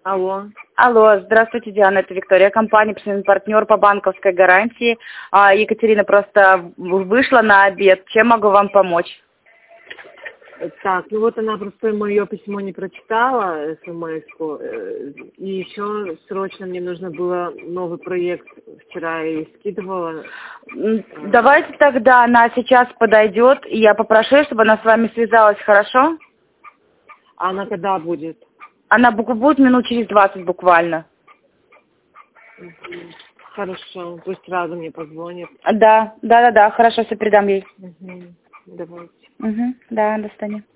Алло. Алло, здравствуйте, Диана, это Виктория, компания, постоянный партнер по банковской гарантии. Екатерина просто вышла на обед. Чем могу вам помочь? Так, ну вот она просто мое письмо не прочитала, смс-ку, и еще срочно мне нужно было новый проект, вчера я ей скидывала. Давайте тогда она сейчас подойдет, и я попрошу, чтобы она с вами связалась, хорошо? А она когда будет? Она будет минут через 20 буквально. Хорошо, пусть сразу мне позвонит. Да, хорошо, все передам ей. Давайте. Да, до свидания.